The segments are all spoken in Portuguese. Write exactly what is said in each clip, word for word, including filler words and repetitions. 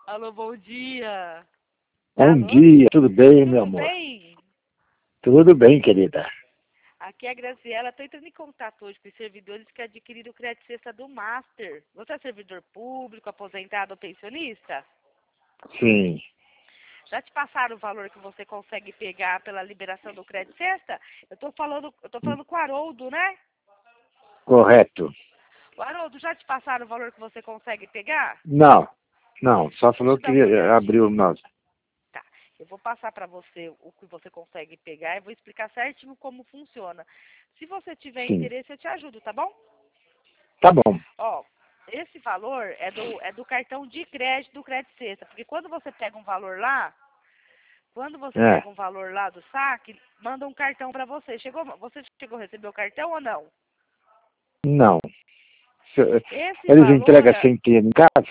Alô, bom dia. Bom Alô? dia, tudo bem, Tudo meu amor? bem? Tudo bem, querida. Aqui é a Graciela. Estou entrando em contato hoje com os servidores que adquiriram o crédito cesta do Master. Você é servidor público, aposentado ou pensionista? Sim, Já te passaram o valor que você consegue pegar pela liberação do crédito cesta? Eu estou falando, eu tô falando com o Haroldo, né? correto. O Haroldo, já te passaram o valor que você consegue pegar? Não, não, só Deixa falou eu que dar uma olhadinha. abriu nós. Tá, eu vou passar para você o que você consegue pegar e vou explicar certinho como funciona. Se você tiver Sim, interesse, eu te ajudo, tá bom? tá bom. Ó, esse valor é do, é do cartão de crédito do Crédito Sexta, porque quando você pega um valor lá, quando você É, pega um valor lá do saque, manda um cartão para você. Chegou, você chegou a receber o cartão ou não? não. Se- Esse Eles valor, entregam é- sem ter em casa?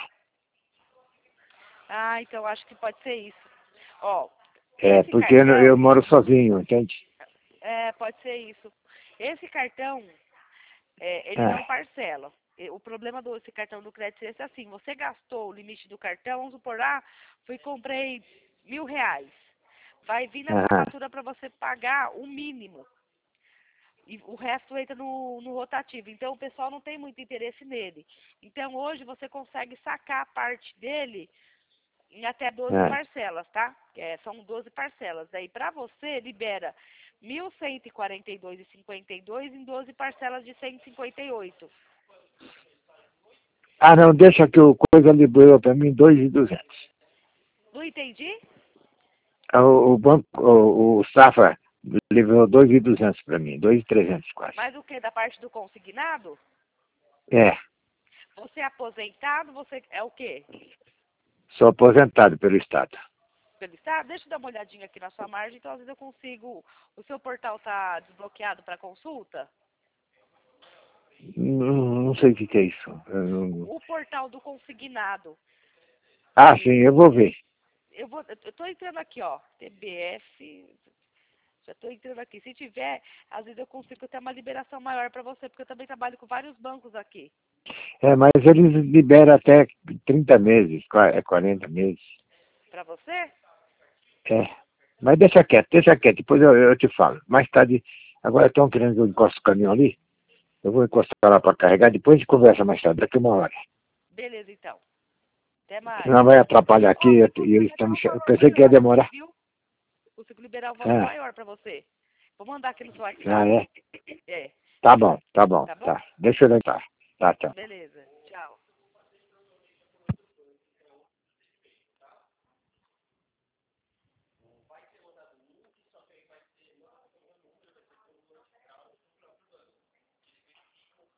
ah, então acho que pode ser isso. Ó, É, esse porque eu, cartão, eu moro sozinho, entende? é, pode ser isso. Esse cartão, é, ele É, não parcela. E o problema desse cartão do crédito é assim, você gastou o limite do cartão, vamos supor, ah, fui e comprei mil reais. Vai vir na sua aham, fatura para você pagar o mínimo. E o resto entra no, no rotativo. Então o pessoal não tem muito interesse nele. Então hoje você consegue sacar a parte dele em até doze é. parcelas, tá? É, são doze parcelas. Aí para você libera mil cento e quarenta e dois reais e cinquenta e dois centavos em doze parcelas de cento e cinquenta e oito. Ah, não, deixa que o coisa liberou para mim dois mil e duzentos. Não entendi? O, o banco, o, o Safra liberou dois mil e duzentos para mim, dois mil e trezentos quase. Mas o que? Da parte do consignado? É, Você é aposentado, você é o quê? sou aposentado pelo Estado. Pelo Estado? Deixa eu dar uma olhadinha aqui na sua margem, então às vezes eu consigo. O seu portal está desbloqueado para consulta? Não, não sei o que, que é isso. Eu não- O portal do consignado. Ah, sim, eu vou ver. Eu vou, eu tô entrando aqui, ó. T B F. Já tô entrando aqui. Se tiver, às vezes eu consigo ter uma liberação maior para você, porque eu também trabalho com vários bancos aqui. É, mas eles liberam até trinta meses, qua- é quarenta meses. Para você? É. Mas deixa quieto, deixa quieto, depois eu, eu te falo. Mais tarde, agora estão querendo que eu encoste o caminhão ali. Eu vou encostar lá para carregar, depois a gente conversa mais tarde, daqui uma hora. Beleza, então. Até mais. Não vai atrapalhar aqui, Ó, e eu e eles consigo estão liberar me um chamando. Eu valor pensei que ia maior aqui, demorar. viu? Consigo liberar um valor Ah, maior para você. Vou mandar aqui no seu ah, WhatsApp. é? É, Tá bom, tá bom, tá bom? tá. Deixa eu entrar. Tá, tchau. Beleza.